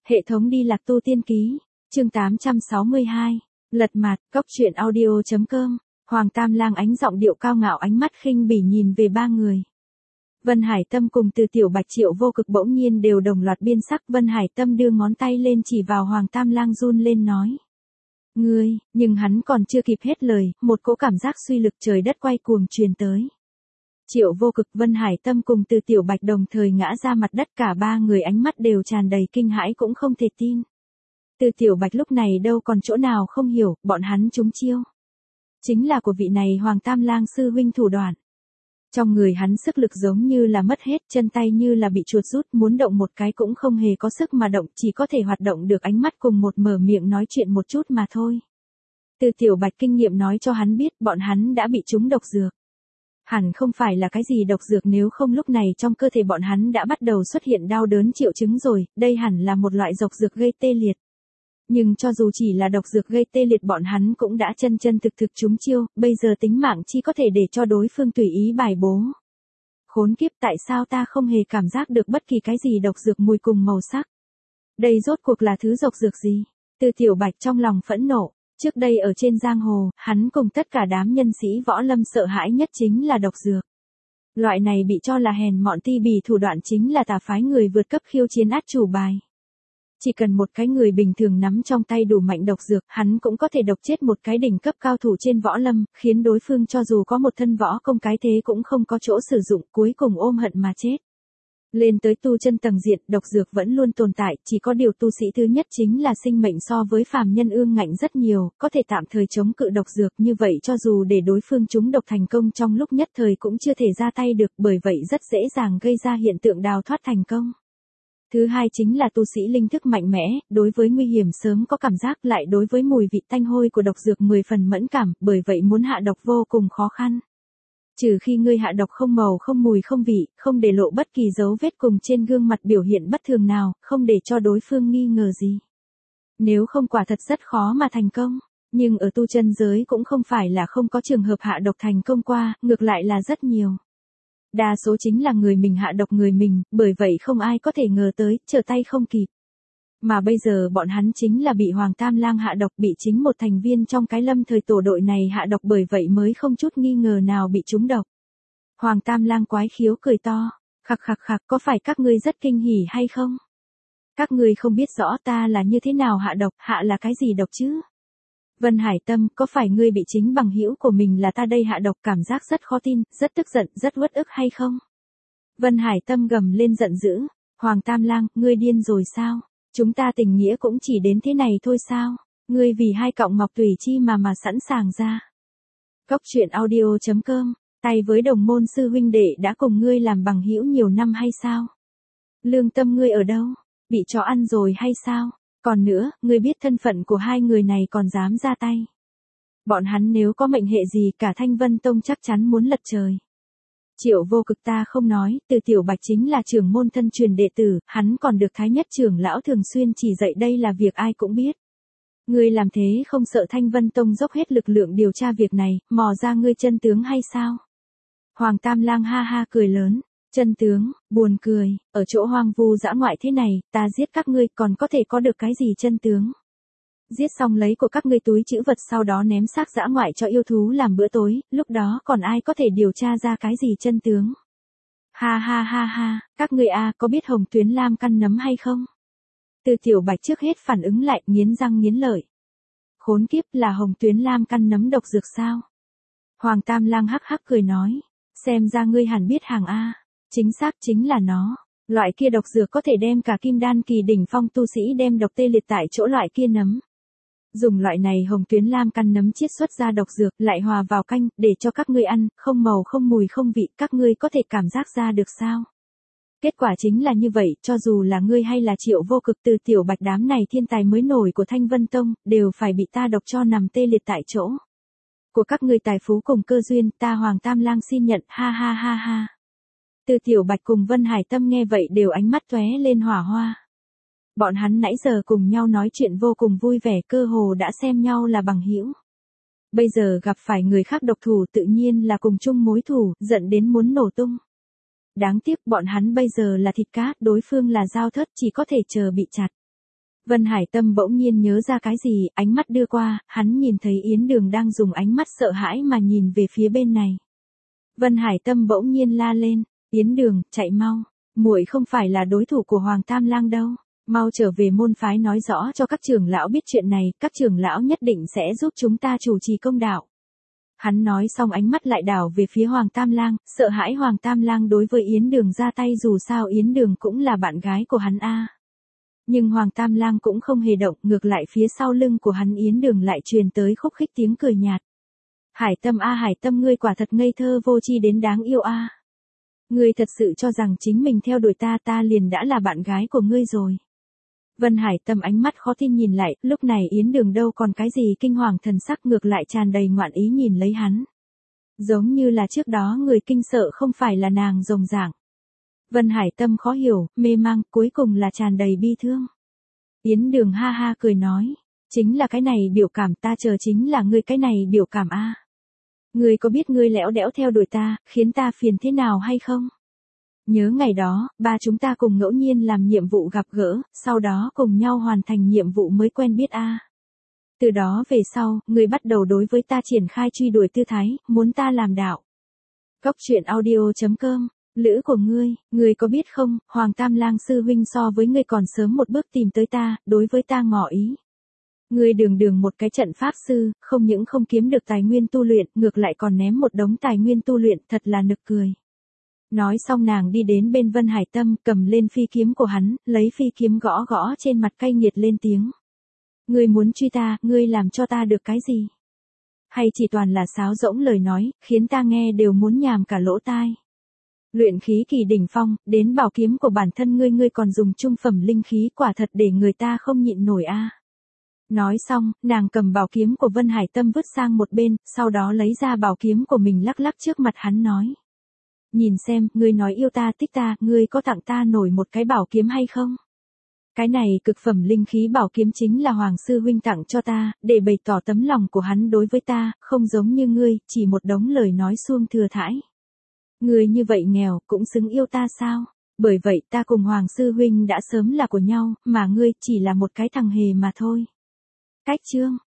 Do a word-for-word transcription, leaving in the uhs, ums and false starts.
Hệ thống đi lạc tu tiên ký, chương tám trăm sáu mươi hai, lật mặt, cốc truyện audio.com, Hoàng Tam Lang ánh giọng điệu cao ngạo ánh mắt khinh bỉ nhìn về ba người. Vân Hải Tâm cùng Từ Tiểu Bạch Triệu Vô Cực bỗng nhiên đều đồng loạt biên sắc. Vân Hải Tâm đưa ngón tay lên chỉ vào Hoàng Tam Lang run lên nói. Ngươi, nhưng hắn còn chưa kịp hết lời, một cỗ cảm giác suy lực trời đất quay cuồng truyền tới. Triệu Vô Cực, Vân Hải Tâm cùng Từ Tiểu Bạch đồng thời ngã ra mặt đất, cả ba người ánh mắt đều tràn đầy kinh hãi cũng không thể tin. Từ Tiểu Bạch lúc này đâu còn chỗ nào không hiểu, bọn hắn trúng chiêu. Chính là của vị này Hoàng Tam Lang sư huynh thủ đoạn. Trong người hắn sức lực giống như là mất hết, chân tay như là bị chuột rút, muốn động một cái cũng không hề có sức mà động, chỉ có thể hoạt động được ánh mắt cùng một mở miệng nói chuyện một chút mà thôi. Từ Tiểu Bạch kinh nghiệm nói cho hắn biết bọn hắn đã bị trúng độc dược. Hẳn không phải là cái gì độc dược, nếu không lúc này trong cơ thể bọn hắn đã bắt đầu xuất hiện đau đớn triệu chứng rồi, đây hẳn là một loại độc dược gây tê liệt. Nhưng cho dù chỉ là độc dược gây tê liệt bọn hắn cũng đã chân chân thực thực trúng chiêu, bây giờ tính mạng chi có thể để cho đối phương tùy ý bài bố. Khốn kiếp, tại sao ta không hề cảm giác được bất kỳ cái gì độc dược mùi cùng màu sắc? Đây rốt cuộc là thứ độc dược gì? Từ Tiểu Bạch trong lòng phẫn nộ, trước đây ở trên giang hồ, hắn cùng tất cả đám nhân sĩ võ lâm sợ hãi nhất chính là độc dược. Loại này bị cho là hèn mọn ti bỉ thủ đoạn chính là tà phái người vượt cấp khiêu chiến át chủ bài. Chỉ cần một cái người bình thường nắm trong tay đủ mạnh độc dược, hắn cũng có thể độc chết một cái đỉnh cấp cao thủ trên võ lâm, khiến đối phương cho dù có một thân võ công cái thế cũng không có chỗ sử dụng, cuối cùng ôm hận mà chết. Lên tới tu chân tầng diện, độc dược vẫn luôn tồn tại, chỉ có điều tu sĩ thứ nhất chính là sinh mệnh so với phàm nhân ương ngạnh rất nhiều, có thể tạm thời chống cự độc dược, như vậy cho dù để đối phương trúng độc thành công trong lúc nhất thời cũng chưa thể ra tay được, bởi vậy rất dễ dàng gây ra hiện tượng đào thoát thành công. Thứ hai chính là tu sĩ linh thức mạnh mẽ, đối với nguy hiểm sớm có cảm giác, lại đối với mùi vị tanh hôi của độc dược mười phần mẫn cảm, bởi vậy muốn hạ độc vô cùng khó khăn. Trừ khi ngươi hạ độc không màu không mùi không vị, không để lộ bất kỳ dấu vết cùng trên gương mặt biểu hiện bất thường nào, không để cho đối phương nghi ngờ gì. Nếu không quả thật rất khó mà thành công, nhưng ở tu chân giới cũng không phải là không có trường hợp hạ độc thành công qua, ngược lại là rất nhiều. Đa số chính là người mình hạ độc người mình, bởi vậy không ai có thể ngờ tới, trở tay không kịp. Mà bây giờ bọn hắn chính là bị Hoàng Tam Lang hạ độc, bị chính một thành viên trong cái lâm thời tổ đội này hạ độc, bởi vậy mới không chút nghi ngờ nào bị trúng độc. Hoàng Tam Lang quái khiếu cười to, khặc khặc khặc, có phải các ngươi rất kinh hỉ hay không? Các ngươi không biết rõ ta là như thế nào hạ độc, hạ là cái gì độc chứ? Vân Hải Tâm, có phải ngươi bị chính bằng hữu của mình là ta đây hạ độc, cảm giác rất khó tin, rất tức giận, rất uất ức hay không? Vân Hải Tâm gầm lên giận dữ, Hoàng Tam Lang, ngươi điên rồi sao? Chúng ta tình nghĩa cũng chỉ đến thế này thôi sao? Ngươi vì hai cọng ngọc tùy chi mà mà sẵn sàng ra. Cốc truyện audio.com, tay với đồng môn sư huynh đệ đã cùng ngươi làm bằng hữu nhiều năm hay sao? Lương tâm ngươi ở đâu? Bị chó ăn rồi hay sao? Còn nữa, ngươi biết thân phận của hai người này còn dám ra tay. Bọn hắn nếu có mệnh hệ gì cả Thanh Vân Tông chắc chắn muốn lật trời. Triệu Vô Cực ta không nói, Từ Tiểu Bạch chính là trưởng môn thân truyền đệ tử, hắn còn được Thái Nhất trưởng lão thường xuyên chỉ dạy, đây là việc ai cũng biết. Ngươi làm thế không sợ Thanh Vân Tông dốc hết lực lượng điều tra việc này, mò ra ngươi chân tướng hay sao? Hoàng Tam Lang ha ha cười lớn. Chân tướng, buồn cười, ở chỗ hoang vu dã ngoại thế này, ta giết các ngươi còn có thể có được cái gì chân tướng? Giết xong lấy của các ngươi túi trữ vật, sau đó ném xác dã ngoại cho yêu thú làm bữa tối, lúc đó còn ai có thể điều tra ra cái gì chân tướng? Ha ha ha ha, các ngươi a, có biết Hồng Tuyến Lam căn nấm hay không? Từ Tiểu Bạch trước hết phản ứng lại, nghiến răng nghiến lợi. Khốn kiếp, là Hồng Tuyến Lam căn nấm độc dược sao? Hoàng Tam Lang hắc hắc cười nói, xem ra ngươi hẳn biết hàng a. Chính xác chính là nó, loại kia độc dược có thể đem cả kim đan kỳ đỉnh phong tu sĩ đem độc tê liệt tại chỗ, loại kia nấm. Dùng loại này Hồng Tuyến Lam căn nấm chiết xuất ra độc dược, lại hòa vào canh, để cho các ngươi ăn, không màu không mùi không vị, các ngươi có thể cảm giác ra được sao? Kết quả chính là như vậy, cho dù là ngươi hay là Triệu Vô Cực, Từ Tiểu Bạch, đám này thiên tài mới nổi của Thanh Vân Tông, đều phải bị ta độc cho nằm tê liệt tại chỗ. Của các ngươi tài phú cùng cơ duyên, ta Hoàng Tam Lang xin nhận, ha ha ha ha. Từ Tiểu Bạch cùng Vân Hải Tâm nghe vậy đều ánh mắt tóe lên hỏa hoa. Bọn hắn nãy giờ cùng nhau nói chuyện vô cùng vui vẻ, cơ hồ đã xem nhau là bằng hữu. Bây giờ gặp phải người khác độc thủ tự nhiên là cùng chung mối thù, giận đến muốn nổ tung. Đáng tiếc bọn hắn bây giờ là thịt cá, đối phương là dao thớt, chỉ có thể chờ bị chặt. Vân Hải Tâm bỗng nhiên nhớ ra cái gì, ánh mắt đưa qua, hắn nhìn thấy Yến Đường đang dùng ánh mắt sợ hãi mà nhìn về phía bên này. Vân Hải Tâm bỗng nhiên la lên, Yến Đường, chạy mau, muội không phải là đối thủ của Hoàng Tam Lang đâu, mau trở về môn phái nói rõ cho các trưởng lão biết chuyện này, các trưởng lão nhất định sẽ giúp chúng ta chủ trì công đạo. Hắn nói xong ánh mắt lại đảo về phía Hoàng Tam Lang, sợ hãi Hoàng Tam Lang đối với Yến Đường ra tay dù sao Yến Đường cũng là bạn gái của hắn a. Nhưng Hoàng Tam Lang cũng không hề động, ngược lại phía sau lưng của hắn Yến Đường lại truyền tới khúc khích tiếng cười nhạt. Hải Tâm a Hải Tâm ngươi quả thật ngây thơ vô tri đến đáng yêu a. Ngươi thật sự cho rằng chính mình theo đuổi ta ta liền đã là bạn gái của ngươi rồi. Vân Hải Tâm ánh mắt khó tin nhìn lại, lúc này Yến Đường đâu còn cái gì kinh hoàng thần sắc ngược lại tràn đầy ngoạn ý nhìn lấy hắn. Giống như là trước đó người kinh sợ không phải là nàng rồng rạng. Vân Hải Tâm khó hiểu, mê mang, cuối cùng là tràn đầy bi thương. Yến Đường ha ha cười nói, chính là cái này biểu cảm ta chờ chính là ngươi cái này biểu cảm a. Ngươi có biết ngươi lẽo đẽo theo đuổi ta, khiến ta phiền thế nào hay không? Nhớ ngày đó, ba chúng ta cùng ngẫu nhiên làm nhiệm vụ gặp gỡ, sau đó cùng nhau hoàn thành nhiệm vụ mới quen biết a. Từ đó về sau, ngươi bắt đầu đối với ta triển khai truy đuổi tư thái, muốn ta làm đạo. Cốc truyện audio chấm com, lữ của ngươi, ngươi có biết không, Hoàng Tam Lang sư huynh so với ngươi còn sớm một bước tìm tới ta, đối với ta ngỏ ý. Ngươi đường đường một cái trận pháp sư, không những không kiếm được tài nguyên tu luyện, ngược lại còn ném một đống tài nguyên tu luyện, thật là nực cười. Nói xong nàng đi đến bên Vân Hải Tâm, cầm lên phi kiếm của hắn, lấy phi kiếm gõ gõ trên mặt cay nghiệt lên tiếng. Ngươi muốn truy ta, ngươi làm cho ta được cái gì? Hay chỉ toàn là sáo rỗng lời nói, khiến ta nghe đều muốn nhàm cả lỗ tai. Luyện khí kỳ đỉnh phong, đến bảo kiếm của bản thân ngươi ngươi còn dùng trung phẩm linh khí, quả thật để người ta không nhịn nổi a. Nói xong, nàng cầm bảo kiếm của Vân Hải Tâm vứt sang một bên, sau đó lấy ra bảo kiếm của mình lắc lắc trước mặt hắn nói. Nhìn xem, ngươi nói yêu ta thích ta, ngươi có tặng ta nổi một cái bảo kiếm hay không? Cái này cực phẩm linh khí bảo kiếm chính là Hoàng Sư Huynh tặng cho ta, để bày tỏ tấm lòng của hắn đối với ta, không giống như ngươi, chỉ một đống lời nói suông thừa thãi. Ngươi như vậy nghèo, cũng xứng yêu ta sao? Bởi vậy ta cùng Hoàng Sư Huynh đã sớm là của nhau, mà ngươi chỉ là một cái thằng hề mà thôi. Cách chương